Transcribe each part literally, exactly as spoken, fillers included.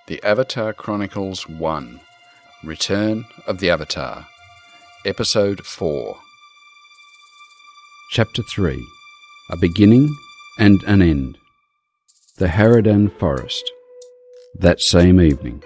The Avatar Chronicles one, Return of the Avatar, Episode four. Chapter three, A Beginning and an End. The Harridan Forest. That same evening.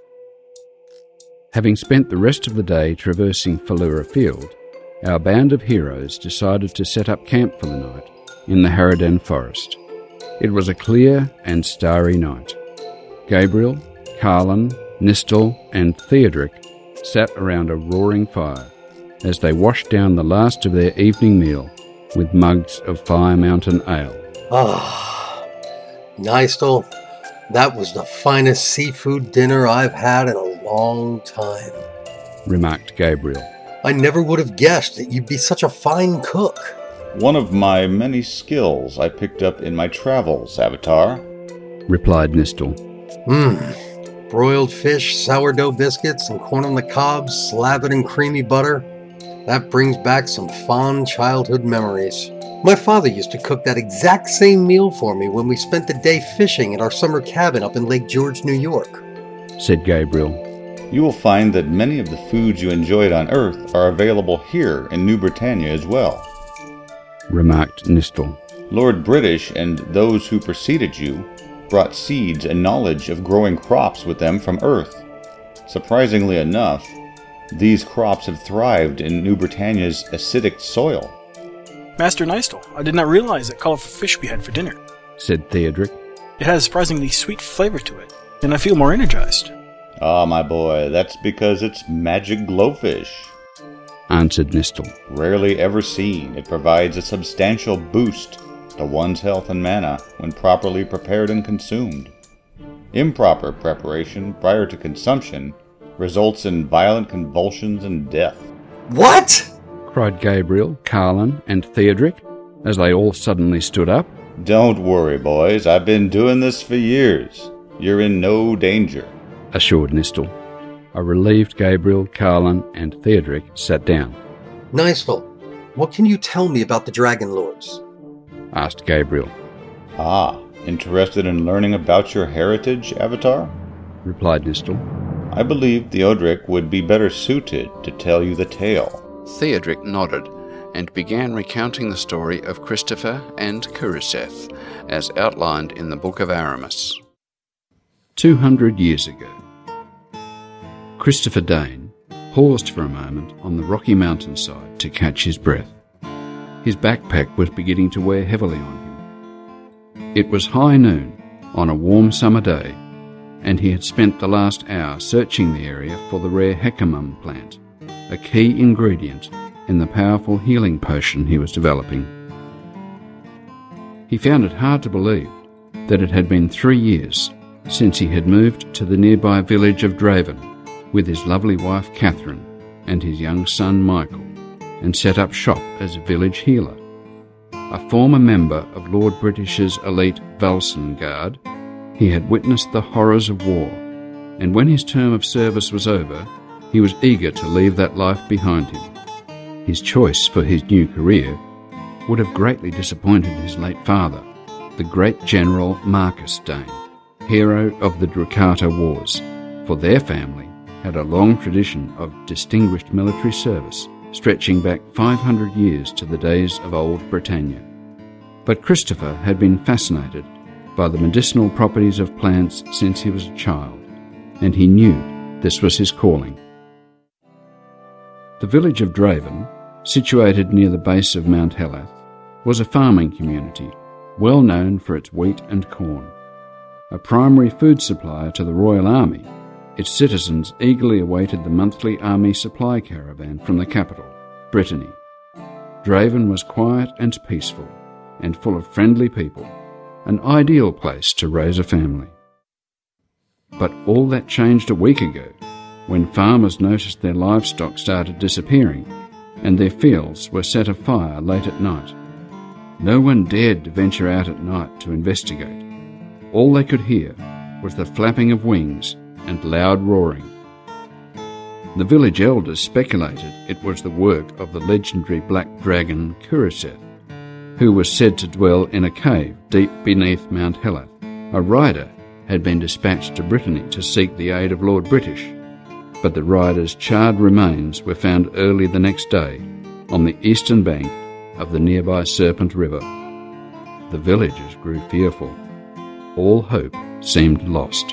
Having spent the rest of the day traversing Falura Field, our band of heroes decided to set up camp for the night in the Harridan Forest. It was a clear and starry night. Gabriel, Carlin, Nistel and Theodric sat around a roaring fire as they washed down the last of their evening meal with mugs of Fire Mountain ale. Ah, Nistel, that was the finest seafood dinner I've had in a long time, remarked Gabriel. I never would have guessed that you'd be such a fine cook. One of my many skills I picked up in my travels, Avatar, replied Nistel. Mmm. Broiled fish, sourdough biscuits, and corn on the cob slathered in creamy butter. That brings back some fond childhood memories. My father used to cook that exact same meal for me when we spent the day fishing at our summer cabin up in Lake George, New York, said Gabriel. You will find that many of the foods you enjoyed on Earth are available here in New Britannia as well, remarked Nistel. Lord British and those who preceded you brought seeds and knowledge of growing crops with them from Earth. Surprisingly enough, these crops have thrived in New Britannia's acidic soil. Master Nistel, I did not realize that colorful fish we had for dinner, said Theodric. It has a surprisingly sweet flavor to it, and I feel more energized. Ah, my boy, that's because it's magic glowfish, answered Nistel. Rarely ever seen, it provides a substantial boost to one's health and mana when properly prepared and consumed. Improper preparation prior to consumption results in violent convulsions and death. What? Cried Gabriel, Carlin, and Theodric as they all suddenly stood up. Don't worry, boys. I've been doing this for years. You're in no danger, assured Nistel. A relieved Gabriel, Carlin, and Theodric sat down. Nistel, what can you tell me about the Dragon Lords? Asked Gabriel. Ah, interested in learning about your heritage, Avatar? Replied Nistel. I believe Theodric would be better suited to tell you the tale. Theodric nodded and began recounting the story of Christopher and Kuruseth, as outlined in the Book of Aramis. Two hundred years ago, Christopher Dane paused for a moment on the rocky mountainside to catch his breath. His backpack was beginning to wear heavily on him. It was high noon on a warm summer day, and he had spent the last hour searching the area for the rare Hecamum plant, a key ingredient in the powerful healing potion he was developing. He found it hard to believe that it had been three years since he had moved to the nearby village of Draven with his lovely wife Catherine and his young son Michael, and set up shop as a village healer. A former member of Lord British's elite Valsen Guard, he had witnessed the horrors of war, and when his term of service was over, he was eager to leave that life behind him. His choice for his new career would have greatly disappointed his late father, the great General Marcus Dane, hero of the Drakata Wars, for their family had a long tradition of distinguished military service stretching back five hundred years to the days of Old Britannia. But Christopher had been fascinated by the medicinal properties of plants since he was a child, and he knew this was his calling. The village of Draven, situated near the base of Mount Helath, was a farming community, well known for its wheat and corn. A primary food supplier to the Royal Army, its citizens eagerly awaited the monthly army supply caravan from the capital, Brittany. Draven was quiet and peaceful, and full of friendly people, an ideal place to raise a family. But all that changed a week ago, when farmers noticed their livestock started disappearing, and their fields were set afire late at night. No one dared to venture out at night to investigate. All they could hear was the flapping of wings and loud roaring. The village elders speculated it was the work of the legendary black dragon Kuruseth, who was said to dwell in a cave deep beneath Mount Helath, a rider had been dispatched to Brittany to seek the aid of Lord British, but the rider's charred remains were found early the next day on the eastern bank of the nearby Serpent River. The villagers grew fearful. All hope seemed lost.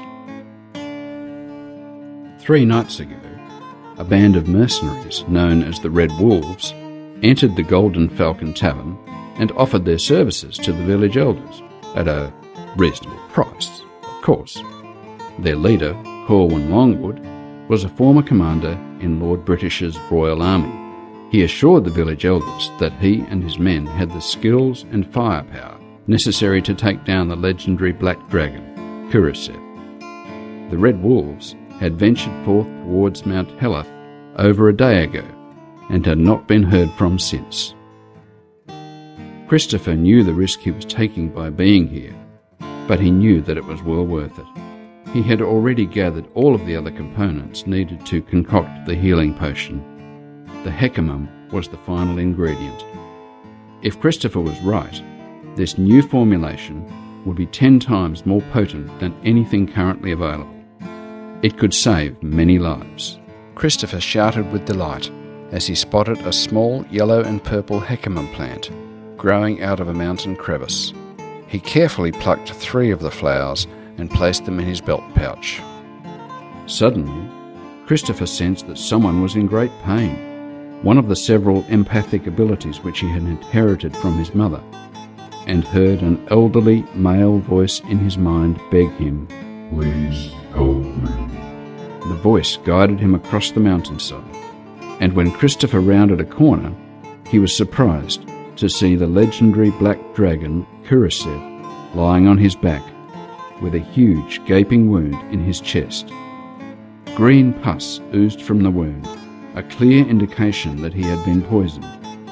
Three nights ago, a band of mercenaries known as the Red Wolves entered the Golden Falcon Tavern and offered their services to the village elders at a reasonable price, of course. Their leader, Corwin Longwood, was a former commander in Lord British's Royal Army. He assured the village elders that he and his men had the skills and firepower necessary to take down the legendary Black Dragon, Kuriseth. The Red Wolves had ventured forth towards Mount Helath over a day ago and had not been heard from since. Christopher knew the risk he was taking by being here, but he knew that it was well worth it. He had already gathered all of the other components needed to concoct the healing potion. The hecamum was the final ingredient. If Christopher was right, this new formulation would be ten times more potent than anything currently available. It could save many lives. Christopher shouted with delight as he spotted a small yellow and purple hecamum plant growing out of a mountain crevice. He carefully plucked three of the flowers and placed them in his belt pouch. Suddenly, Christopher sensed that someone was in great pain, one of the several empathic abilities which he had inherited from his mother, and heard an elderly male voice in his mind beg him, "Please help me." The voice guided him across the mountainside, and when Christopher rounded a corner, he was surprised to see the legendary Black Dragon, Kuriseth, lying on his back, with a huge gaping wound in his chest. Green pus oozed from the wound, a clear indication that he had been poisoned.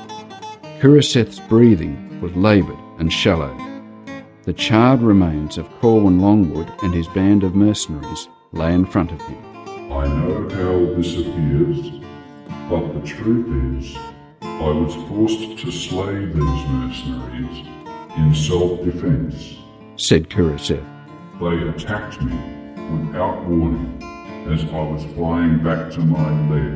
Kuriseth's breathing was laboured and shallow. The charred remains of Corwin Longwood and his band of mercenaries lay in front of him. "I know how this appears, but the truth is, I was forced to slay these mercenaries in self-defence," said Kuriseth. "They attacked me without warning as I was flying back to my lair.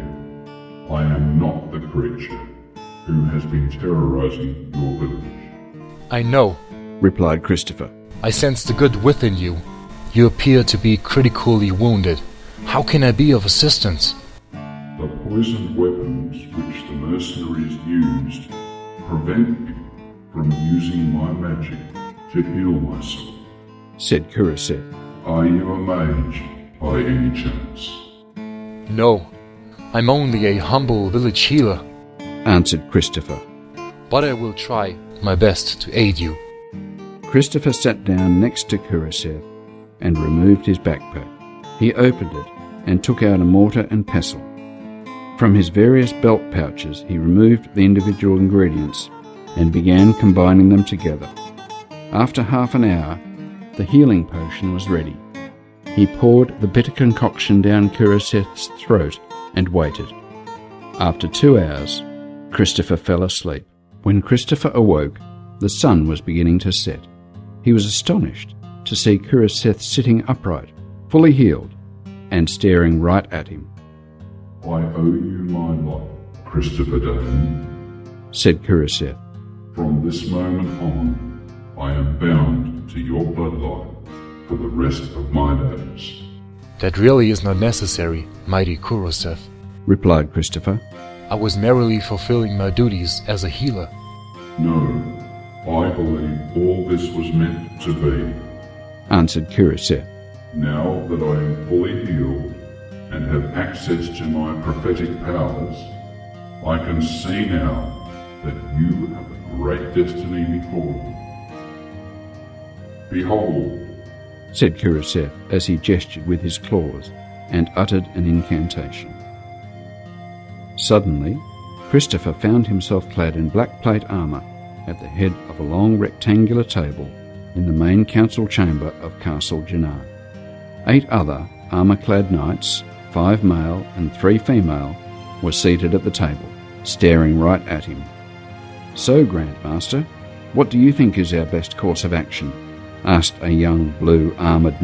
I am not the creature who has been terrorizing your village." "I know," replied Christopher. "I sense the good within you. You appear to be critically wounded. How can I be of assistance?" "The poisoned weapons which the mercenaries used prevent me from using my magic to heal myself," said Kuriseth. "Are you a mage by any chance?" "No, I'm only a humble village healer," answered Christopher. "But I will try my best to aid you." Christopher sat down next to Kuriseth and removed his backpack. He opened it and took out a mortar and pestle. From his various belt pouches he removed the individual ingredients and began combining them together. After half an hour, the healing potion was ready. He poured the bitter concoction down Kuriseth's throat and waited. After two hours, Christopher fell asleep. When Christopher awoke, the sun was beginning to set. He was astonished to see Kuriseth sitting upright, fully healed, and staring right at him. "I owe you my life, Christopher Dane," said Kuriseth. "From this moment on, I am bound to your bloodline for the rest of my days." "That really is not necessary, mighty Kuriseth," replied Christopher. "I was merely fulfilling my duties as a healer." "No, I believe all this was meant to be," answered Kuriseth. "Now that I am fully healed and have access to my prophetic powers, I can see now that you have a great destiny before you. Behold," said Kuriseth as he gestured with his claws and uttered an incantation. Suddenly, Christopher found himself clad in black plate armour at the head of a long rectangular table in the main council chamber of Castle Jannar. Eight other armour-clad knights, five male and three female, were seated at the table, staring right at him. "So, Grandmaster, what do you think is our best course of action?" asked a young blue armoured knight.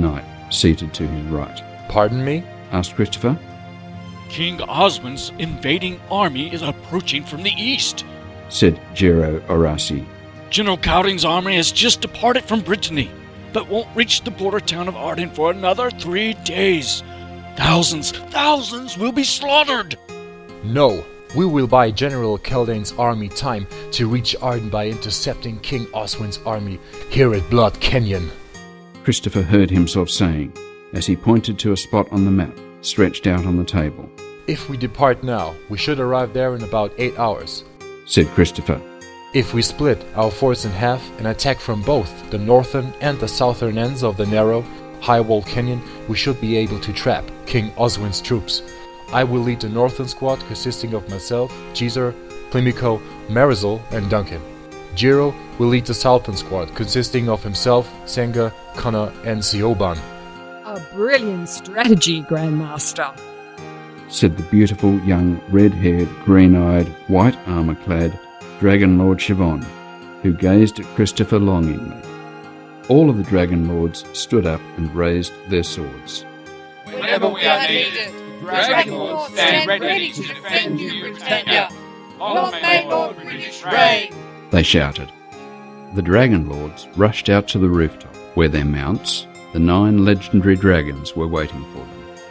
seated to his right. Pardon me? Asked Christopher. King Oswin's invading army is approaching from the east, said Gero Orasi. General Cowding's army has just departed from Brittany, but won't reach the border town of Arden for another three days. Thousands, thousands will be slaughtered. No, we will buy General Caldane's army time to reach Arden by intercepting King Oswin's army here at Blood Canyon. Christopher heard himself saying, as he pointed to a spot on the map stretched out on the table. If we depart now, we should arrive there in about eight hours, said Christopher. If we split our force in half and attack from both the northern and the southern ends of the narrow, high-walled canyon, we should be able to trap King Oswin's troops. I will lead the northern squad consisting of myself, Geezer, Plimico, Marisol, and Duncan. Gero will lead the southern squad consisting of himself, Senga, Connor, and Siobhan. A brilliant strategy, Grandmaster, said the beautiful young red-haired, green-eyed, white armour-clad Dragon Lord Siobhan, who gazed at Christopher longingly. All of the Dragon Lords stood up and raised their swords. Whenever we are needed, the Dragon Lords stand ready to defend you, Britannia. Long may Lord British reign! They shouted. The Dragon Lords rushed out to the rooftop, where their mounts, the nine legendary dragons, were waiting for them.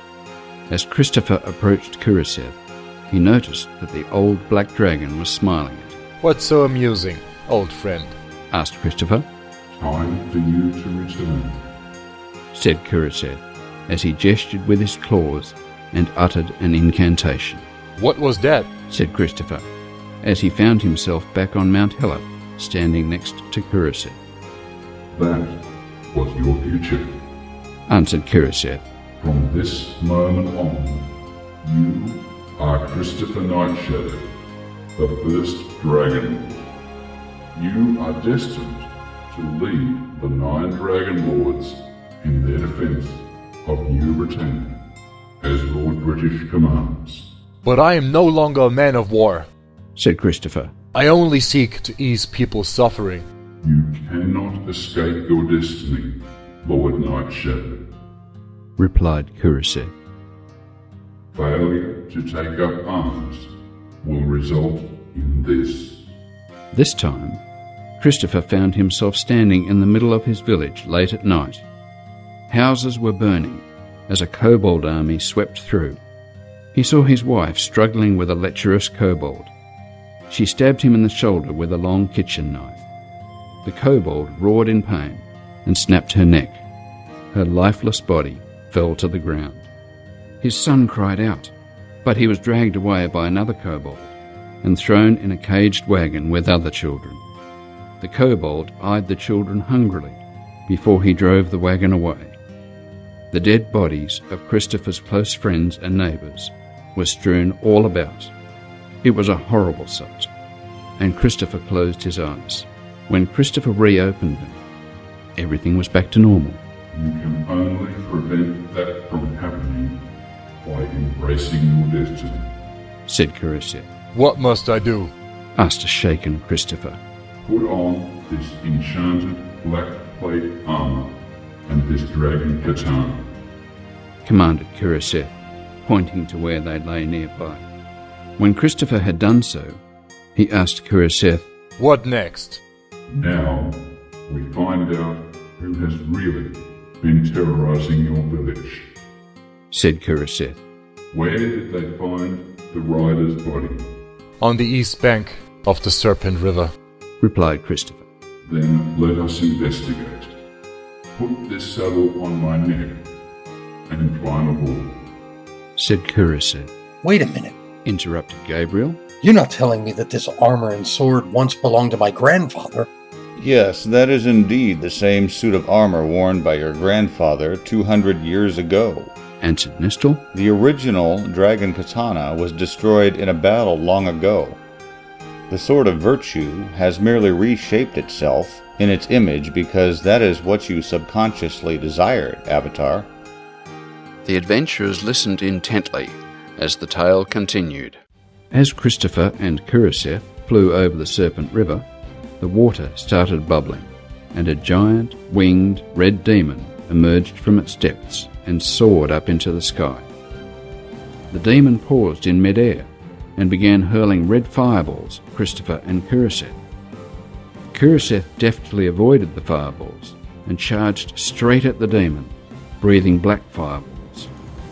As Christopher approached Kurisev, he noticed that the old black dragon was smiling at him. What's so amusing, old friend? Asked Christopher. Time for you to return, said Kurisev, as he gestured with his claws and uttered an incantation. What was that? Said Christopher, as he found himself back on Mount Helop, standing next to Kurisev. That was your future. Answered Kurisev. From this moment on, you are Christopher Nightshadow, the first Dragon Lord. You are destined to lead the nine Dragon Lords in their defense of New Britannia, as Lord British commands. But I am no longer a man of war, said Christopher. I only seek to ease people's suffering. You cannot escape your destiny, Lord Nightshadow, replied Kurisev. Failure to take up arms will result in this. This time, Christopher found himself standing in the middle of his village late at night. Houses were burning as a kobold army swept through. He saw his wife struggling with a lecherous kobold. She stabbed him in the shoulder with a long kitchen knife. The kobold roared in pain and snapped her neck. Her lifeless body fell to the ground. His son cried out, but he was dragged away by another kobold and thrown in a caged wagon with other children. The kobold eyed the children hungrily before he drove the wagon away. The dead bodies of Christopher's close friends and neighbours were strewn all about. It was a horrible sight, and Christopher closed his eyes. When Christopher reopened them, everything was back to normal. You can only prevent that from happening by embracing your destiny, said Kurisev. What must I do? Asked a shaken Christopher. Put on this enchanted black plate armor and this dragon katana, commanded Kurisev, pointing to where they lay nearby. When Christopher had done so, he asked Kurisev, What next? Now we find out who has really been terrorizing your village, said Kurisev. Where did they find the rider's body? On the east bank of the Serpent River, replied Christopher. Then let us investigate. Put this saddle on my neck and climb aboard, said Kurisev. Wait a minute, interrupted Gabriel. You're not telling me that this armor and sword once belonged to my grandfather? Yes, that is indeed the same suit of armor worn by your grandfather two hundred years ago, answered Nestor. The original dragon katana was destroyed in a battle long ago. The Sword of Virtue has merely reshaped itself in its image because that is what you subconsciously desired, Avatar. The adventurers listened intently as the tale continued. As Christopher and Kurisev flew over the Serpent River, the water started bubbling, and a giant, winged, red demon emerged from its depths and soared up into the sky. The demon paused in mid-air and began hurling red fireballs at Christopher and Kuraseth. Kuraseth deftly avoided the fireballs and charged straight at the demon, breathing black fireballs.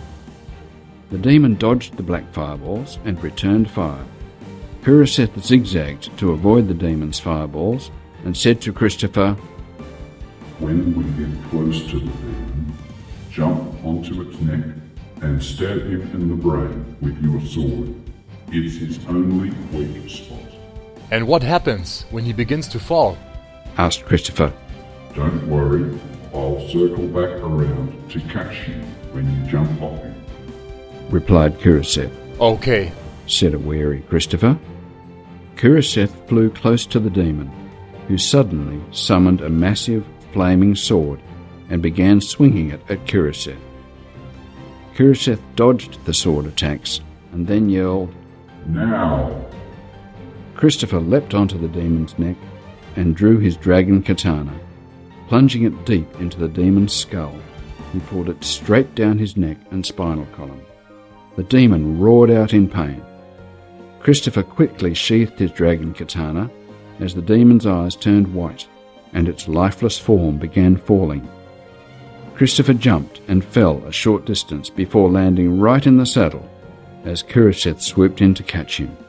The demon dodged the black fireballs and returned fire. Kuraseth zigzagged to avoid the demon's fireballs and said to Christopher, When we get close to the demon, jump onto its neck and stab him in the brain with your sword. It's his only weak spot. And what happens when he begins to fall? Asked Christopher. Don't worry, I'll circle back around to catch you when you jump off him, replied Kuraseth. Okay, said a wary Christopher. Kuraseth flew close to the demon, who suddenly summoned a massive flaming sword and began swinging it at Kuraseth. Kuraseth dodged the sword attacks and then yelled, Now! Christopher leapt onto the demon's neck and drew his dragon katana. Plunging it deep into the demon's skull, he pulled it straight down his neck and spinal column. The demon roared out in pain. Christopher quickly sheathed his dragon katana as the demon's eyes turned white and its lifeless form began falling. Christopher jumped and fell a short distance before landing right in the saddle as Kuraseth swooped in to catch him.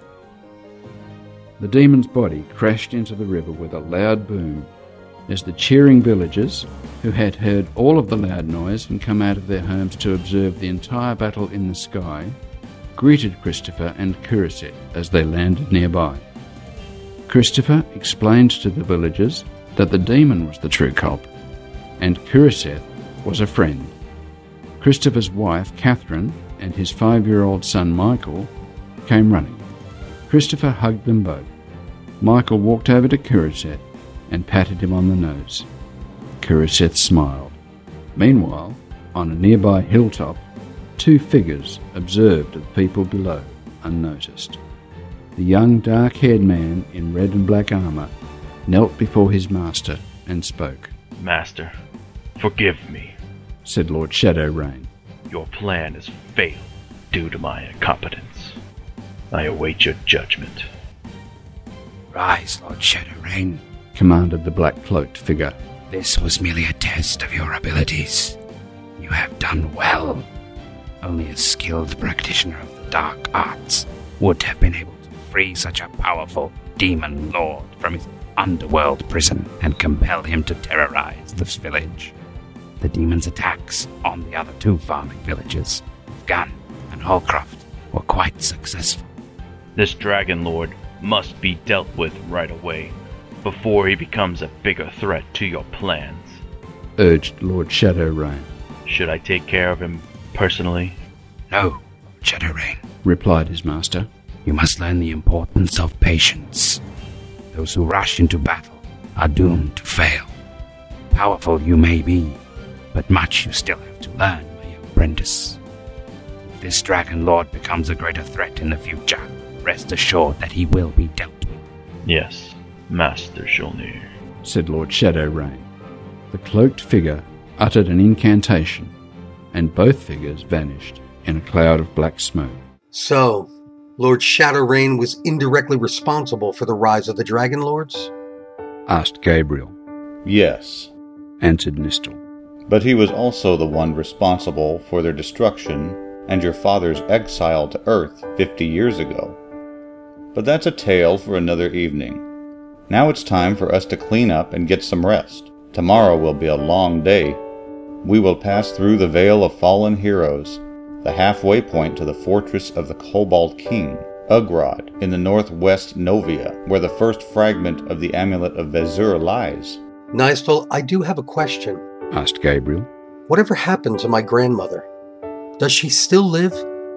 The demon's body crashed into the river with a loud boom as the cheering villagers, who had heard all of the loud noise and come out of their homes to observe the entire battle in the sky, greeted Christopher and Kuraseth as they landed nearby. Christopher explained to the villagers that the demon was the true culprit, and Kuraseth was a friend. Christopher's wife, Catherine, and his five-year-old son, Michael, came running. Christopher hugged them both. Michael walked over to Kuraseth and patted him on the nose. Kuraseth smiled. Meanwhile, on a nearby hilltop, two figures observed the people below, unnoticed. The young dark-haired man in red and black armour knelt before his master and spoke. Master, forgive me, said Lord Shadowrain. Your plan has failed due to my incompetence. I await your judgment. Rise, Lord Shadowrain, commanded the black-cloaked figure. This was merely a test of your abilities. You have done well. Only a skilled practitioner of the dark arts would have been able to free such a powerful demon lord from his underworld prison and compel him to terrorize this village. The demon's attacks on the other two farming villages, Gunn and Holcroft, were quite successful. This dragon lord must be dealt with right away, before he becomes a bigger threat to your plans, urged Lord Shadowrain. Should I take care of him personally? No, Lord Shadowrain, replied his master. You must learn the importance of patience. Those who rush into battle are doomed to fail. Powerful you may be, but much you still have to learn, my young apprentice. If this dragon lord becomes a greater threat in the future, rest assured that he will be dealt with. Yes, Master Shulnir, said Lord Shadowrain. The cloaked figure uttered an incantation, and both figures vanished in a cloud of black smoke. So, Lord Shadowrain was indirectly responsible for the rise of the Dragon Lords? Asked Gabriel. Yes, answered Nistel. But he was also the one responsible for their destruction and your father's exile to Earth fifty years ago. But that's a tale for another evening. Now it's time for us to clean up and get some rest. Tomorrow will be a long day. We will pass through the Vale of Fallen Heroes, the halfway point to the fortress of the Cobalt King, Ugrod, in the northwest Novia, where the first fragment of the Amulet of Vezur lies. Nistel, I do have a question, asked Gabriel. Whatever happened to my grandmother? Does she still live?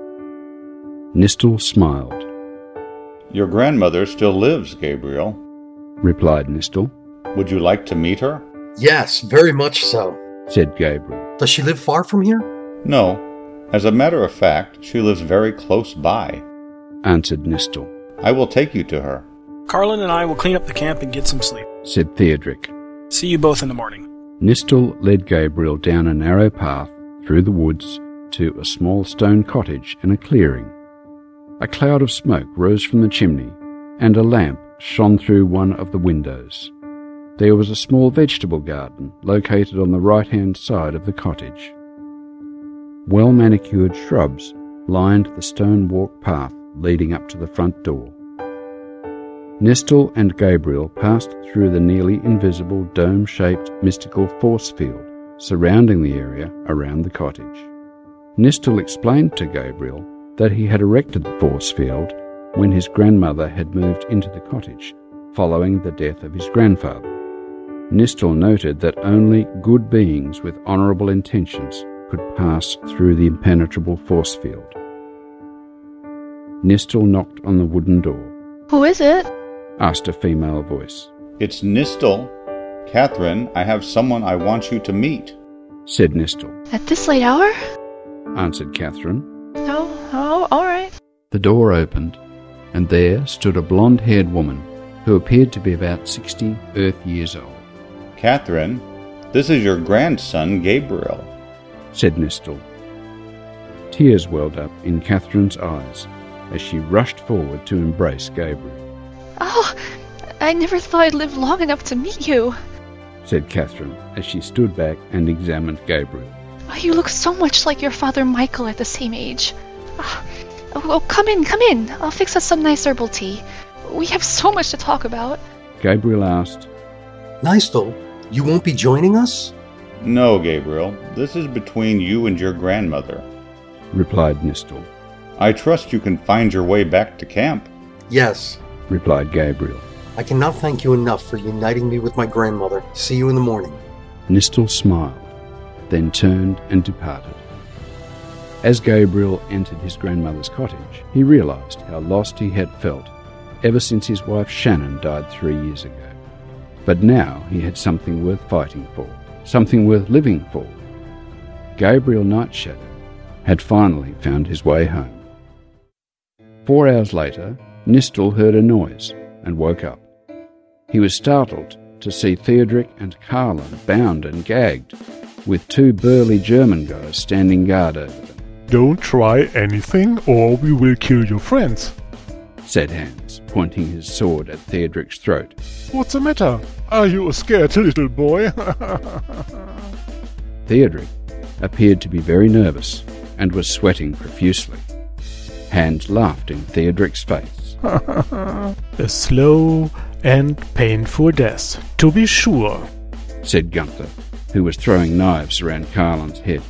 Nistel smiled. Your grandmother still lives, Gabriel, replied Nistel. Would you like to meet her? Yes, very much so, said Gabriel. Does she live far from here? No. As a matter of fact, she lives very close by, answered Nistel. I will take you to her. Carlin and I will clean up the camp and get some sleep, said Theodric. See you both in the morning. Nistel led Gabriel down a narrow path through the woods to a small stone cottage in a clearing. A cloud of smoke rose from the chimney, and a lamp shone through one of the windows. There was a small vegetable garden located on the right-hand side of the cottage. Well-manicured shrubs lined the stone walk path leading up to the front door. Nistel and Gabriel passed through the nearly invisible dome-shaped mystical force field surrounding the area around the cottage. Nistel explained to Gabriel that he had erected the force field when his grandmother had moved into the cottage following the death of his grandfather. Nistel noted that only good beings with honourable intentions could pass through the impenetrable force field. Nistel knocked on the wooden door. Who is it? Asked a female voice. It's Nistel. Catherine, I have someone I want you to meet, said Nistel. At this late hour? Answered Catherine. Oh, oh, all right. The door opened, and there stood a blonde-haired woman who appeared to be about sixty Earth years old. Catherine, this is your grandson, Gabriel, said Nistel. Tears welled up in Catherine's eyes as she rushed forward to embrace Gabriel. Oh, I never thought I'd live long enough to meet you, said Catherine as she stood back and examined Gabriel. Oh, you look so much like your father Michael at the same age. Oh, oh, come in, come in. I'll fix us some nice herbal tea. We have so much to talk about. Gabriel asked, Nistel, you won't be joining us? No, Gabriel. This is between you and your grandmother, replied Nistel. I trust you can find your way back to camp. Yes, replied Gabriel. I cannot thank you enough for uniting me with my grandmother. See you in the morning. Nistel smiled, then turned and departed. As Gabriel entered his grandmother's cottage, he realized how lost he had felt ever since his wife Shannon died three years ago. But now he had something worth fighting for, something worth living for. Gabriel Nightshadow had finally found his way home. Four hours later, Nistel heard a noise and woke up. He was startled to see Theodric and Carlin bound and gagged, with two burly German guys standing guard over them. Don't try anything or we will kill your friends, said Hans, pointing his sword at Theodric's throat. What's the matter? Are you a scared little boy? Theodric appeared to be very nervous and was sweating profusely. Hans laughed in Theodric's face. A slow and painful death, to be sure, said Gunther, who was throwing knives around Carlin's head.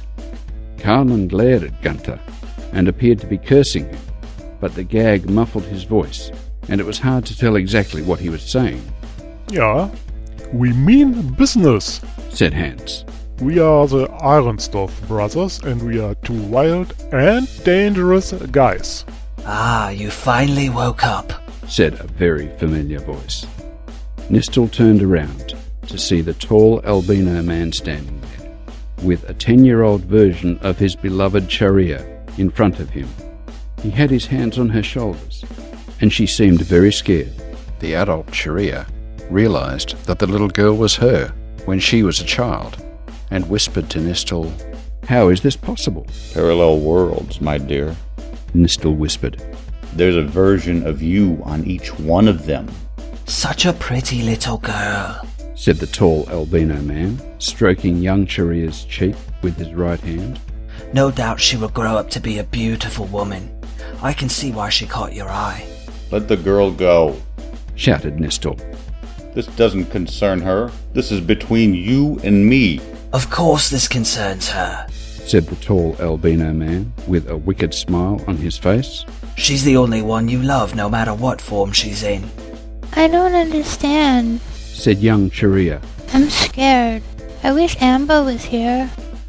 Carlin glared at Gunther and appeared to be cursing him, but the gag muffled his voice, and it was hard to tell exactly what he was saying. Yeah, we mean business, said Hans. We are the Arenstorff brothers, and we are two wild and dangerous guys. Ah, you finally woke up, said a very familiar voice. Nistel turned around to see the tall albino man standing there, with a ten-year-old version of his beloved Charia in front of him. He had his hands on her shoulders, and she seemed very scared. The adult Charia realized that the little girl was her when she was a child, and whispered to Nistel, "How is this possible?" Parallel worlds, my dear, Nistel whispered. There's a version of you on each one of them. Such a pretty little girl, said the tall albino man, stroking young Charia's cheek with his right hand. No doubt she will grow up to be a beautiful woman. I can see why she caught your eye. Let the girl go, shouted Nistel. This doesn't concern her. This is between you and me. Of course this concerns her, said the tall albino man with a wicked smile on his face. She's the only one you love, no matter what form she's in. I don't understand, said young Charia. I'm scared. I wish Amber was here.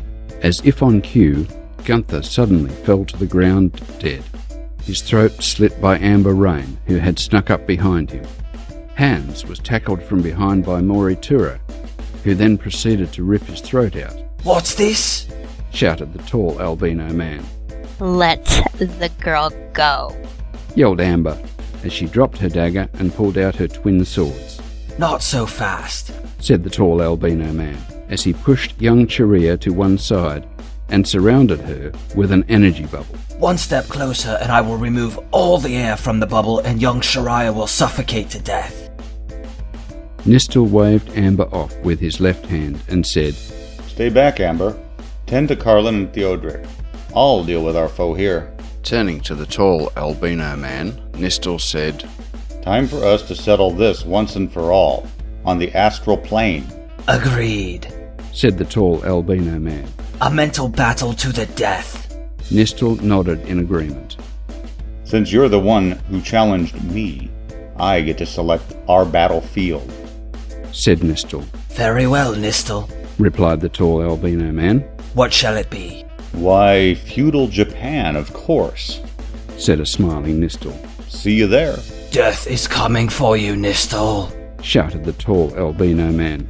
As if on cue, Gunther suddenly fell to the ground dead, his throat slit by Amber Rain, who had snuck up behind him. Hans was tackled from behind by Moritura, who then proceeded to rip his throat out. What's this? Shouted the tall albino man. Let the girl go, yelled Amber, as she dropped her dagger and pulled out her twin swords. Not so fast, said the tall albino man, as he pushed young Cheria to one side and surrounded her with an energy bubble. One step closer and I will remove all the air from the bubble and young Shariah will suffocate to death. Nistel waved Amber off with his left hand and said, Stay back, Amber. Tend to Carlin and Theodric. I'll deal with our foe here. Turning to the tall albino man, Nistel said, Time for us to settle this once and for all, on the astral plane. Agreed, said the tall albino man. A mental battle to the death. Nistel nodded in agreement. Since you're the one who challenged me, I get to select our battlefield, said Nistel. Very well, Nistel, replied the tall albino man. What shall it be? Why, feudal Japan, of course, said a smiling Nistel. See you there. Death is coming for you, Nistel, shouted the tall albino man.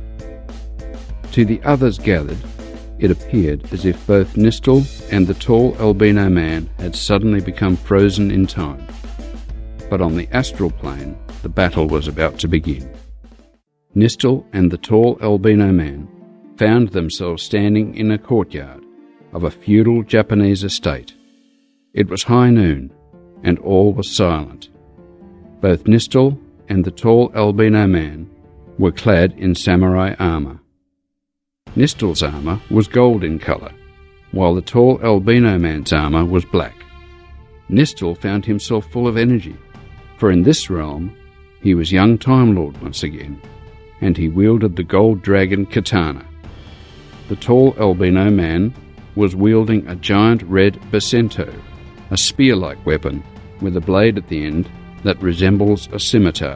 To the others gathered, it appeared as if both Nistel and the tall albino man had suddenly become frozen in time. But on the astral plane, the battle was about to begin. Nistel and the tall albino man found themselves standing in a courtyard of a feudal Japanese estate. It was high noon, and all was silent. Both Nistel and the tall albino man were clad in samurai armour. Nistel's armour was gold in colour, while the tall albino man's armour was black. Nistel found himself full of energy, for in this realm he was young Time Lord once again, and he wielded the gold dragon katana. The tall albino man was wielding a giant red basento, a spear-like weapon with a blade at the end that resembles a scimitar.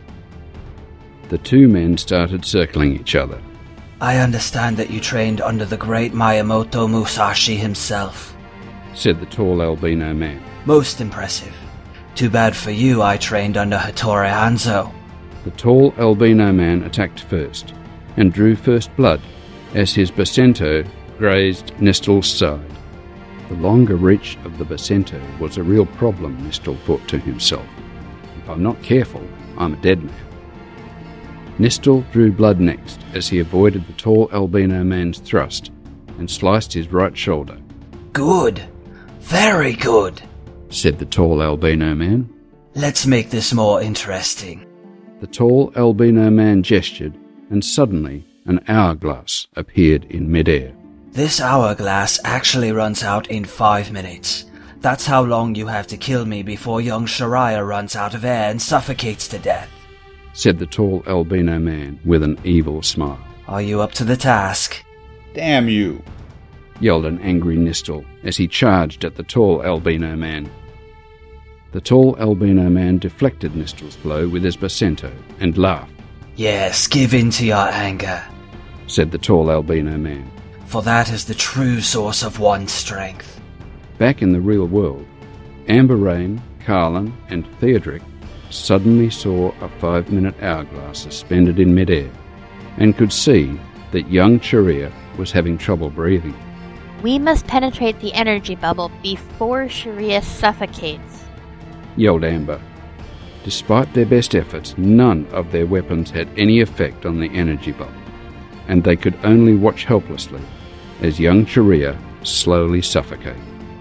The two men started circling each other. I understand that you trained under the great Miyamoto Musashi himself, said the tall albino man. Most impressive. Too bad for you I trained under Hattori Hanzo. The tall albino man attacked first, and drew first blood as his basento grazed Nistel's side. The longer reach of the basento was a real problem, Nistel thought to himself. If I'm not careful, I'm a dead man. Nistel drew blood next as he avoided the tall albino man's thrust and sliced his right shoulder. Good. Very good, said the tall albino man. Let's make this more interesting. The tall albino man gestured, and suddenly an hourglass appeared in midair. This hourglass actually runs out in five minutes. That's how long you have to kill me before young Shariah runs out of air and suffocates to death, said the tall albino man with an evil smile. Are you up to the task? Damn you, yelled an angry Nistel as he charged at the tall albino man. The tall albino man deflected Nistel's blow with his basento and laughed. Yes, give in to your anger, said the tall albino man. For that is the true source of one's strength. Back in the real world, Amber Rain, Carlin, and Theodric suddenly saw a five-minute hourglass suspended in midair and could see that young Cheria was having trouble breathing. We must penetrate the energy bubble before Cheria suffocates, yelled Amber. Despite their best efforts, none of their weapons had any effect on the energy bubble, and they could only watch helplessly as young Cheria slowly suffocated.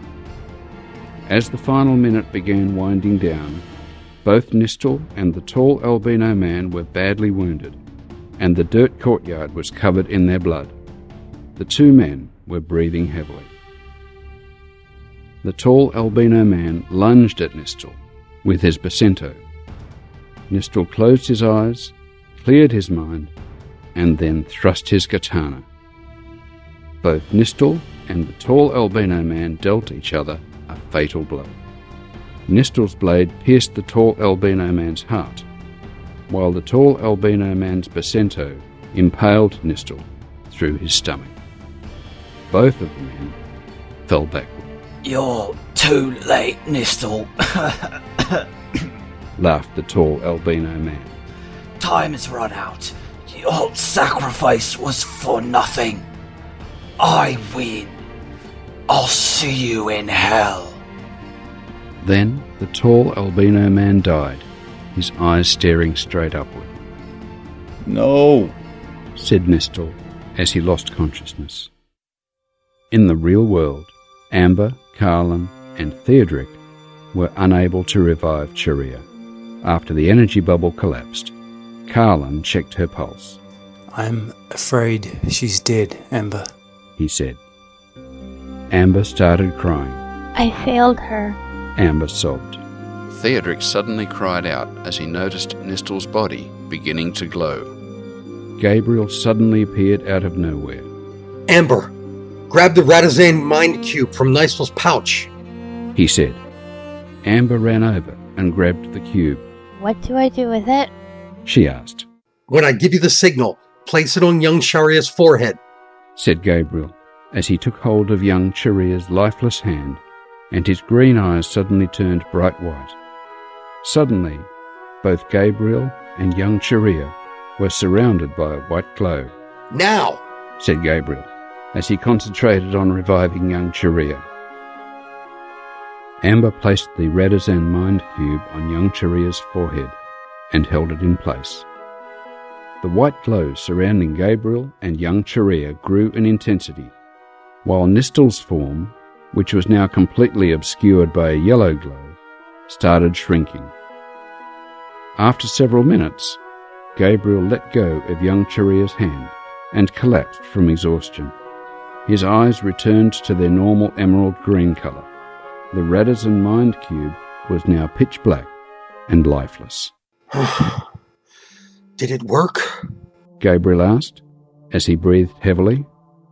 As the final minute began winding down, both Nistel and the tall albino man were badly wounded, and the dirt courtyard was covered in their blood. The two men were breathing heavily. The tall albino man lunged at Nistel with his basento. Nistel closed his eyes, cleared his mind, and then thrust his katana. Both Nistel and the tall albino man dealt each other a fatal blow. Nistel's blade pierced the tall albino man's heart, while the tall albino man's basento impaled Nistel through his stomach. Both of the men fell backward. You're too late, Nistel, laughed the tall albino man. Time has run out. Your sacrifice was for nothing. I win. I'll see you in hell. Then the tall albino man died, his eyes staring straight upward. No, said Nestor as he lost consciousness. In the real world, Amber, Carlin, and Theodric were unable to revive Cheria. After the energy bubble collapsed, Carlin checked her pulse. I'm afraid she's dead, Amber, he said. Amber started crying. I failed her. Amber sobbed. Theodric suddenly cried out as he noticed Nestor's body beginning to glow. Gabriel suddenly appeared out of nowhere. Amber, grab the Radazan mind cube from Nystel's pouch, he said. Amber ran over and grabbed the cube. What do I do with it? She asked. When I give you the signal, place it on young Sharia's forehead, said Gabriel, as he took hold of young Cheria's lifeless hand, and his green eyes suddenly turned bright white. Suddenly, both Gabriel and young Cheria were surrounded by a white glow. Now, said Gabriel, as he concentrated on reviving young Cheria. Amber placed the Radazan mind cube on young Cheria's forehead and held it in place. The white glow surrounding Gabriel and young Cheria grew in intensity, while Nistel's form, which was now completely obscured by a yellow glow, started shrinking. After several minutes, Gabriel let go of young Cheria's hand and collapsed from exhaustion. His eyes returned to their normal emerald green colour. The Radazan mind cube was now pitch black and lifeless. Did it work? Gabriel asked, as he breathed heavily.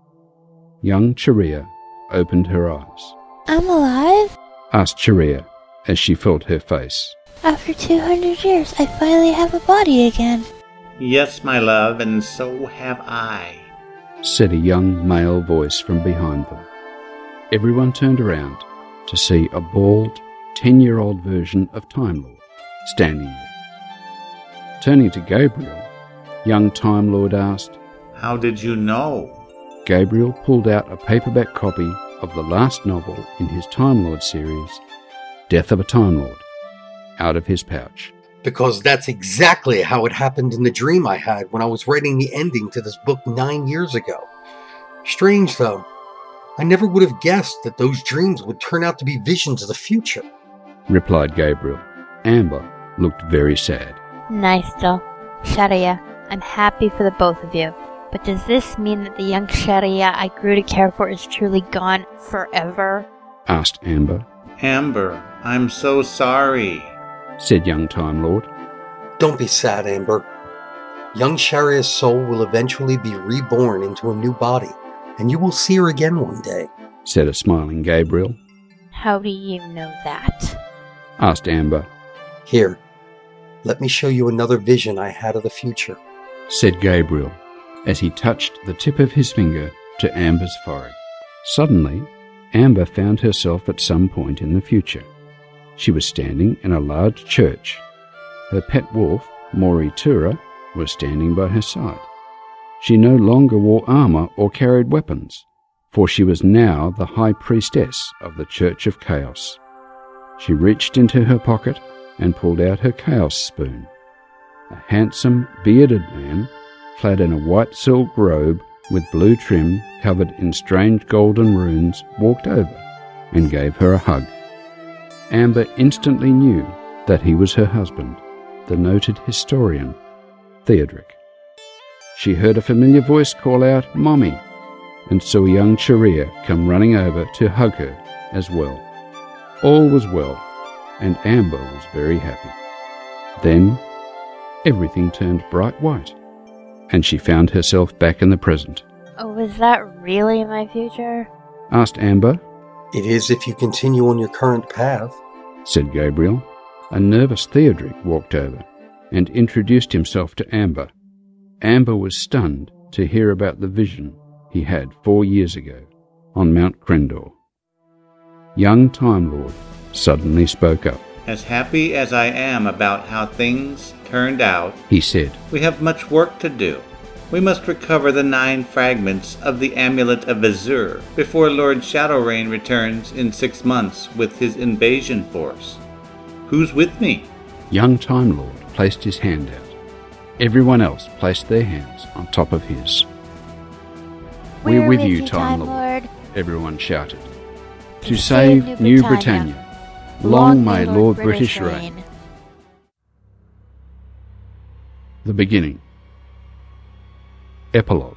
Young Cheria opened her eyes. I'm alive? Asked Cheria, as she felt her face. After two hundred years, I finally have a body again. Yes, my love, and so have I, said a young male voice from behind them. Everyone turned around to see a bald, ten-year-old version of Time Lord standing there. Turning to Gabriel, young Time Lord asked, How did you know? Gabriel pulled out a paperback copy of the last novel in his Time Lord series, Death of a Time Lord, out of his pouch. Because that's exactly how it happened in the dream I had when I was writing the ending to this book nine years ago. Strange, though. I never would have guessed that those dreams would turn out to be visions of the future, replied Gabriel. Amber looked very sad. Nystel, Cheria, I'm happy for the both of you. But does this mean that the young Cheria I grew to care for is truly gone forever? Asked Amber. Amber, I'm so sorry, said young Time Lord. Don't be sad, Amber. Young Sharia's soul will eventually be reborn into a new body, and you will see her again one day, said a smiling Gabriel. How do you know that? Asked Amber. Here, let me show you another vision I had of the future, said Gabriel, as he touched the tip of his finger to Amber's forehead. Suddenly, Amber found herself at some point in the future. She was standing in a large church. Her pet wolf, Moritura, was standing by her side. She no longer wore armor or carried weapons, for she was now the high priestess of the Church of Chaos. She reached into her pocket and pulled out her chaos spoon. A handsome, bearded man, clad in a white silk robe with blue trim covered in strange golden runes, walked over and gave her a hug. Amber instantly knew that he was her husband, the noted historian, Theodric. She heard a familiar voice call out, Mommy, and saw young Cheria come running over to hug her as well. All was well, and Amber was very happy. Then, everything turned bright white, and she found herself back in the present. Oh, was that really my future? Asked Amber. It is if you continue on your current path, said Gabriel. A nervous Theodric walked over and introduced himself to Amber. Amber was stunned to hear about the vision he had four years ago on Mount Crendor. Young Time Lord suddenly spoke up. As happy as I am about how things turned out, he said, we have much work to do. We must recover the nine fragments of the Amulet of Azure before Lord Shadowrain returns in six months with his invasion force. Who's with me? Young Time Lord placed his hand out. Everyone else placed their hands on top of his. We're, We're with, with you, you, Time, Time Lord, Lord. everyone shouted. To, To save, save New New Britannia. Britannia. Long may Lord British reign. The beginning. Epilogue.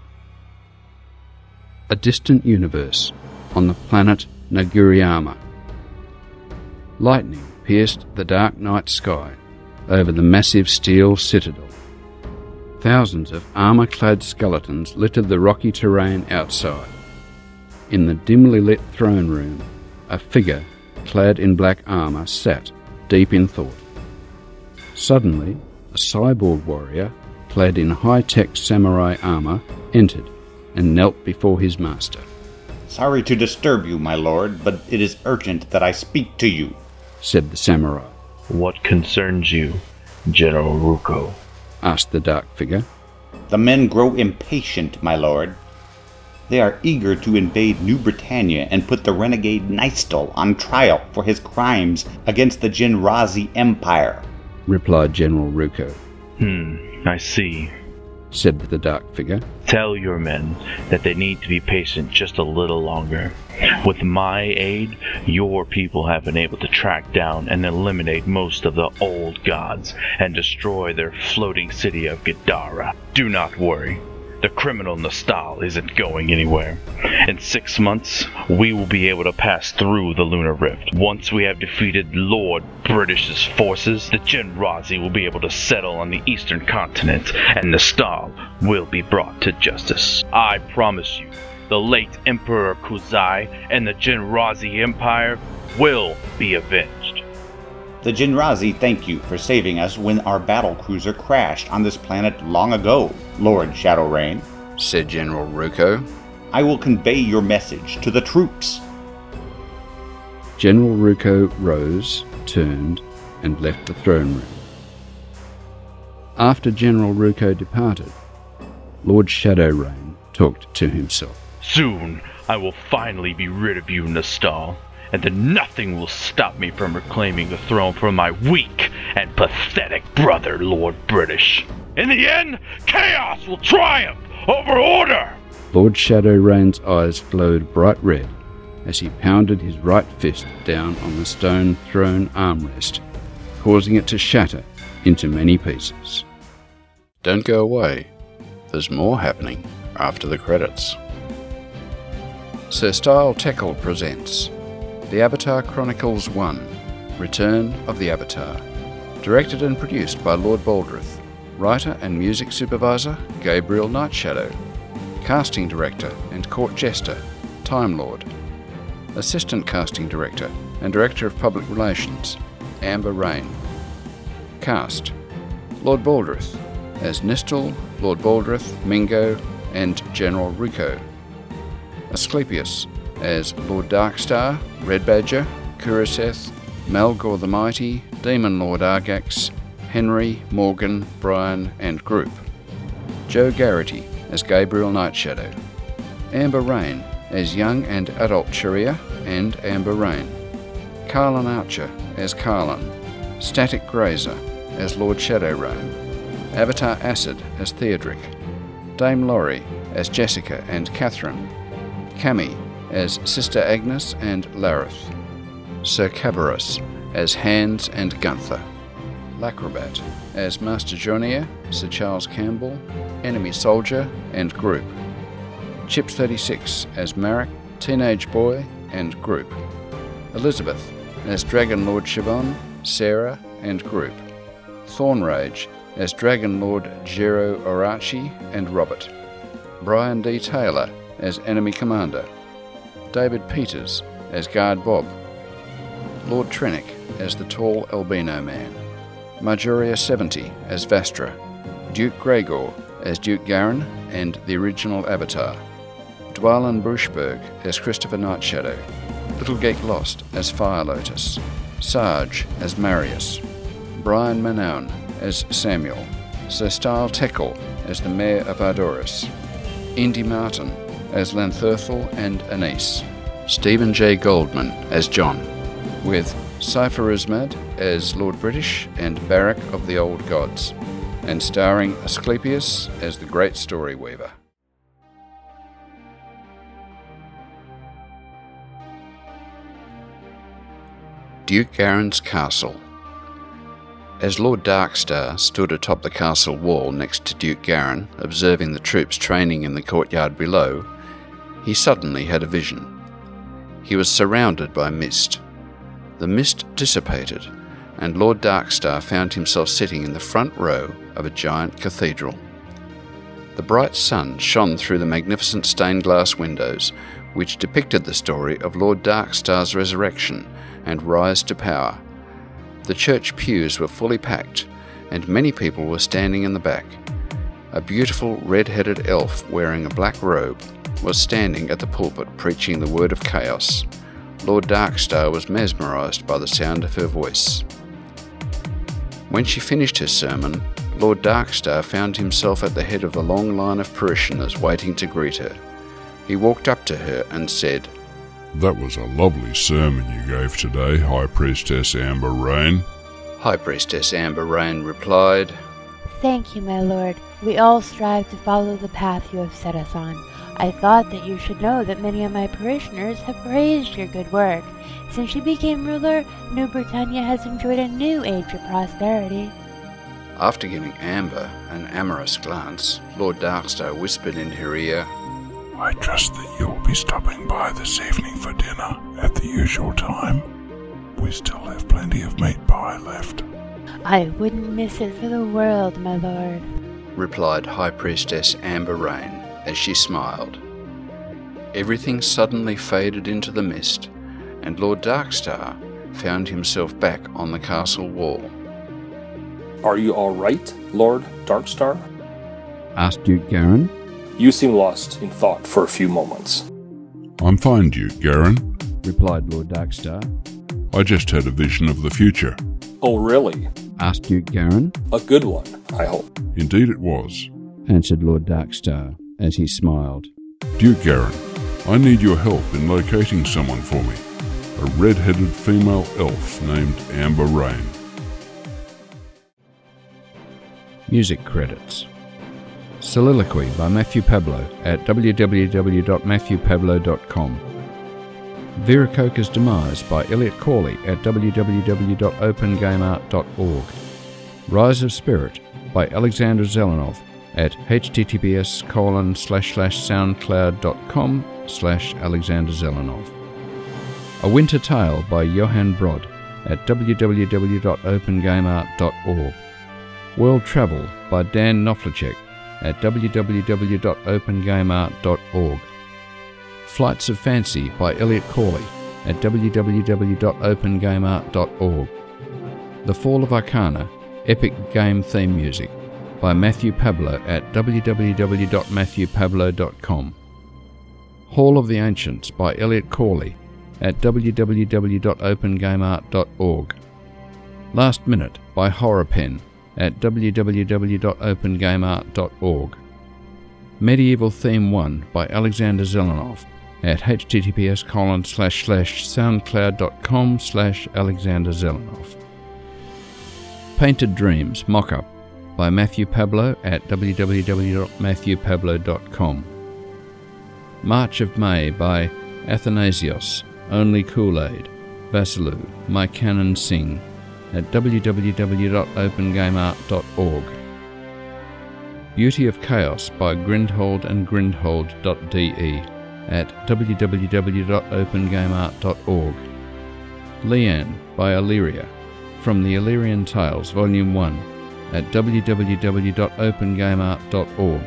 A distant universe on the planet Naguriyama. Lightning pierced the dark night sky over the massive steel citadel. Thousands of armour-clad skeletons littered the rocky terrain outside. In the dimly lit throne room, a figure clad in black armour sat, deep in thought. Suddenly, a cyborg warrior, clad in high-tech samurai armour, entered and knelt before his master. Sorry to disturb you, my lord, but it is urgent that I speak to you, said the samurai. What concerns you, General Ruko? Asked the dark figure. The men grow impatient, my lord. They are eager to invade New Britannia and put the renegade Nystal on trial for his crimes against the Jinrazi Empire, replied General Ruko. Hmm, I see, said the dark figure. Tell your men that they need to be patient just a little longer. With my aid, your people have been able to track down and eliminate most of the old gods and destroy their floating city of Gadara. Do not worry. The criminal Nystal isn't going anywhere. In six months, we will be able to pass through the Lunar Rift. Once we have defeated Lord British's forces, the Jinrazi will be able to settle on the eastern continent, and Nystal will be brought to justice. I promise you, the late Emperor Kuzai and the Jinrazi Empire will be avenged. The Jinrazi thank you for saving us when our battle cruiser crashed on this planet long ago, Lord Shadowrain, said General Ruko. I will convey your message to the troops. General Ruko rose, turned, and left the throne room. After General Ruko departed, Lord Shadowrain talked to himself. Soon, I will finally be rid of you, Nystal, and then nothing will stop me from reclaiming the throne from my weak and pathetic brother, Lord British. In the end, chaos will triumph over order! Lord Shadowrain's eyes glowed bright red as he pounded his right fist down on the stone throne armrest, causing it to shatter into many pieces. Don't go away. There's more happening after the credits. Sir Style Teckle presents The Avatar Chronicles one, Return of the Avatar. Directed and produced by Lord Baldrith. Writer and music supervisor, Gabriel Nightshadow. Casting director and court jester, Time Lord. Assistant casting director and director of public relations, Amber Rain. Cast: Lord Baldrith as Nystal, Lord Baldrith, Mingo, and General Ruko. Asclepius as Lord Darkstar, Red Badger, Kuroseth, Malgor the Mighty, Demon Lord Argax, Henry, Morgan, Brian, and Group. Joe Garrity as Gabriel Nightshadow. Amber Rain as young and adult Cheria and Amber Rain. Carlin Archer as Carlin. Static Grazer as Lord Shadowrain. Avatar Acid as Theodric. Dame Laurie as Jessica and Catherine. Cami as Sister Agnes and Lareth. Sir Cabarrus as Hans and Gunther. Lacrobat as Master Jonier, Sir Charles Campbell, Enemy Soldier, and Group. Chips thirty-six as Marek, Teenage Boy, and Group. Elizabeth as Dragon Lord Siobhan, Sarah, and Group. Thornrage as Dragon Lord Jero Orachi and Robert. Brian D. Taylor as Enemy Commander. David Peters as Guard Bob. Lord Trenick as the Tall Albino Man. Marjoria seventy as Vastra. Duke Gregor as Duke Garen and the original Avatar. Dwalan Brushberg as Christopher Nightshadow. Little Geek Lost as Fire Lotus. Sarge as Marius. Brian Manown as Samuel. Sir Style Teckle as the Mayor of Ardoris. Indy Martin as Lanthurthal and Anise. Stephen J. Goldman as John, with Cypher Ismad as Lord British and Barak of the Old Gods. and starring Asclepius as the Great Story Weaver. Duke Garen's Castle. As Lord Darkstar stood atop the castle wall next to Duke Garen, observing the troops training in the courtyard below, he suddenly had a vision. He was surrounded by mist. The mist dissipated, and Lord Darkstar found himself sitting in the front row of a giant cathedral. The bright sun shone through the magnificent stained glass windows, which depicted the story of Lord Darkstar's resurrection and rise to power. The church pews were fully packed, and many people were standing in the back. A beautiful red-headed elf wearing a black robe was standing at the pulpit preaching the word of chaos. Lord Darkstar was mesmerised by the sound of her voice. When she finished her sermon, Lord Darkstar found himself at the head of the long line of parishioners waiting to greet her. He walked up to her and said, "That was a lovely sermon you gave today, High Priestess Amber Rain." High Priestess Amber Rain replied, Thank you, my lord. We all strive to follow the path you have set us on. I thought that you should know that many of my parishioners have praised your good work. Since you became ruler, New Britannia has enjoyed a new age of prosperity. After giving Amber an amorous glance, Lord Darkstar whispered in her ear, "I trust that you'll be stopping by this evening for dinner at the usual time. We still have plenty of meat pie left." I wouldn't miss it for the world, my lord, replied High Priestess Amber Rain as she smiled. Everything suddenly faded into the mist, and Lord Darkstar found himself back on the castle wall. "Are you all right, Lord Darkstar?" asked Duke Garen. "You seem lost in thought for a few moments." "I'm fine, Duke Garen," replied Lord Darkstar. "I just had a vision of the future." "Oh, really?" asked Duke Garen. "A good one, I hope." "Indeed it was," answered Lord Darkstar as he smiled. "Duke Garen, I need your help in locating someone for me. A red-headed female elf named Amber Rain." Music credits. Soliloquy by Matthew Pablo at w w w dot matthew pablo dot com. Viracocha's Demise by Elliot Corley at w w w dot open game art dot org. Rise of Spirit by Alexander Zelenov at h t t p s colon slash slash soundcloud dot com slash Alexander Zelenov. A Winter Tale by Johan Brod at w w w dot open game art dot org. World Travel by Dan Knoflicek at w w w dot open game art dot org. Flights of Fancy by Elliot Corley at w w w dot open game art dot org. The Fall of Arcana, Epic Game Theme Music by Matthew Pablo at w w w dot matthew pablo dot com. Hall of the Ancients by Elliot Corley at w w w dot open game art dot org. Last Minute by Horrorpen at w w w dot open game art dot org. Medieval Theme one by Alexander Zelenov at h t t p s colon slash slash soundcloud dot com slash Alexander Zelenov. Painted Dreams Mock-up by Matthew Pablo at w w w dot matthew pablo dot com. March of May by Athanasios, Only Kool-Aid, Vasilou, My Canon Sing at w w w dot open game art dot org. Beauty of Chaos by Grindhold and grindhold dot d e at w w w dot open game art dot org. Leanne by Illyria, from the Illyrian Tales Volume one at w w w dot open game art dot org.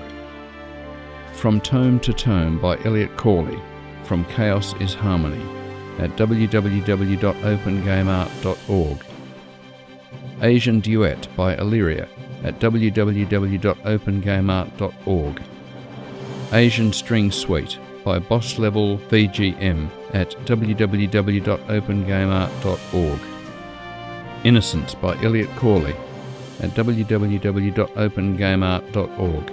From Tome to Tome by Elliot Corley, from Chaos is Harmony at w w w dot open game art dot org. Asian Duet by Illyria at w w w dot open game art dot org. Asian String Suite by Boss Level V G M at w w w dot open game art dot org. Innocence by Elliot Corley at w w w dot open game art dot org.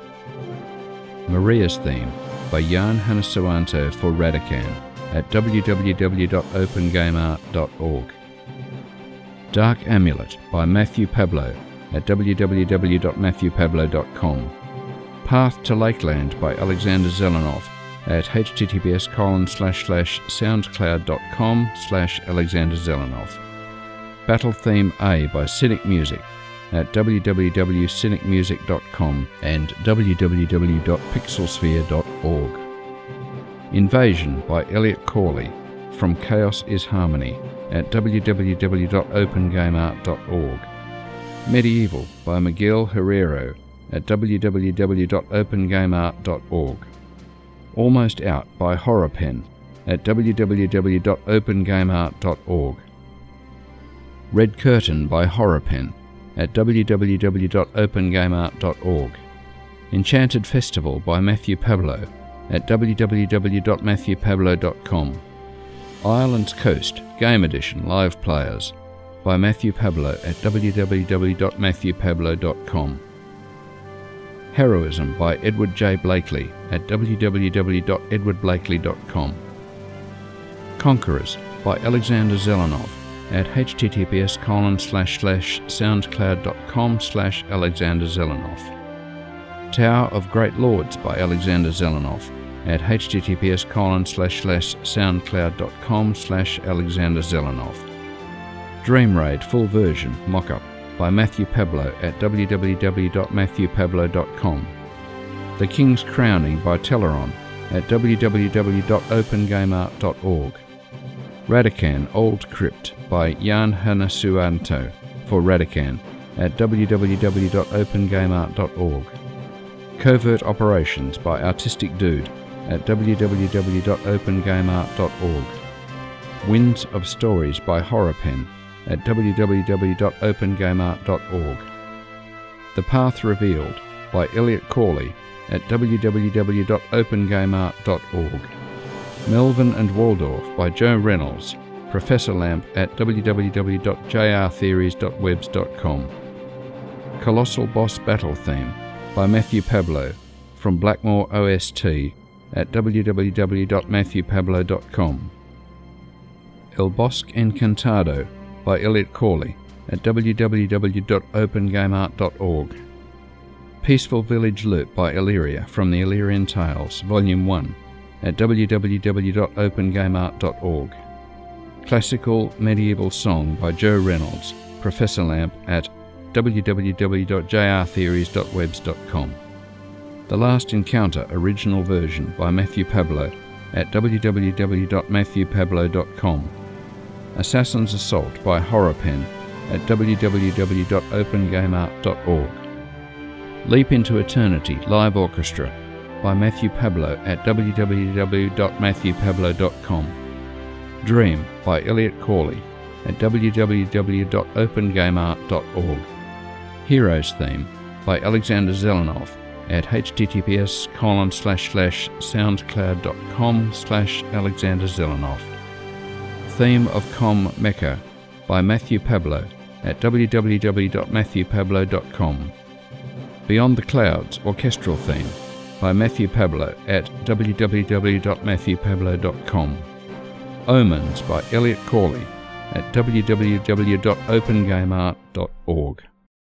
Maria's Theme by Jan Hanasuanto for Radakan at w w w dot open game art dot org. Dark Amulet by Matthew Pablo at w w w dot matthew pablo dot com. Path to Lakeland by Alexander Zelenov at https colon slash slash soundcloud.com slash Alexander Zelenov. Battle Theme A by Cynic Music at w w w dot cynic music dot com and w w w dot pixelsphere dot org. Invasion by Elliot Corley from Chaos is Harmony at w w w dot open game art dot org. Medieval by Miguel Herrero at w w w dot open game art dot org. Almost Out by Horror Pen at w w w dot open game art dot org. Red Curtain by Horror Pen at w w w dot open game art dot org. Enchanted Festival by Matthew Pablo at w w w dot matthew pablo dot com. Ireland's Coast Game Edition Live Players by Matthew Pablo at w w w dot matthew pablo dot com. Heroism by Edward J. Blakely at w w w dot edward blakely dot com. Conquerors by Alexander Zelenov at https colon slash slash soundcloud.com slash Alexander Zelenov. Tower of Great Lords by Alexander Zelenov at https colon slash slash soundcloud.com slash Alexander Zelenov. Dream Raid Full Version Mockup by Matthew Pablo at w w w dot matthew pablo dot com. The King's Crowning by Teleron at w w w dot open game art dot org. Radakan Old Crypt by Jan Hanasuanto for Radakan at w w w dot open game art dot org. Covert Operations by Artistic Dude at w w w dot open game art dot org. Winds of Stories by Horror Pen at w w w dot open game art dot org. The Path Revealed by Elliot Corley at w w w dot open game art dot org. Melvin and Waldorf by Joe Reynolds, Professor Lamp at w w w dot j r theories dot webs dot com. Colossal Boss Battle Theme by Matthew Pablo from Blackmore O S T at w w w dot matthew pablo dot com. El Bosque Encantado by Elliot Corley at w w w dot open game art dot org. Peaceful Village Loop by Illyria from the Illyrian Tales, Volume one at w w w dot open game art dot org. Classical Medieval Song by Joe Reynolds, Professor Lamp at w w w dot j r theories dot webs dot com. The Last Encounter Original Version by Matthew Pablo at w w w dot matthew pablo dot com. Assassin's Assault by Horror Pen at w w w dot open game art dot org. Leap into Eternity Live Orchestra by Matthew Pablo at w w w dot matthew pablo dot com. Dream by Elliot Corley at w w w dot open game art dot org. Heroes Theme by Alexander Zelenov at https colon slash slash soundcloud.com slash Alexander Zelenov. Theme of Com Mecca by Matthew Pablo at w w w dot matthew pablo dot com. Beyond the Clouds Orchestral Theme by Matthew Pablo at w w w dot matthew pablo dot com. Omens by Elliot Corley at w w w dot open game art dot org.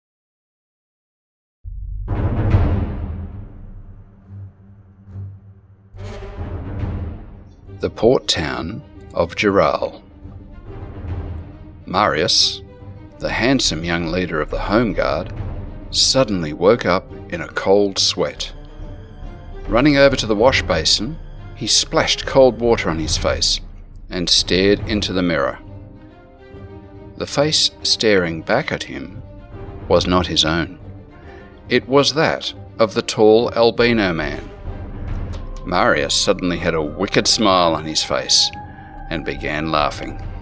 The Port Town of Geral. Marius, the handsome young leader of the Home Guard, suddenly woke up in a cold sweat. Running over to the wash basin, he splashed cold water on his face and stared into the mirror. The face staring back at him was not his own. It was that of the tall albino man. Marius suddenly had a wicked smile on his face and began laughing.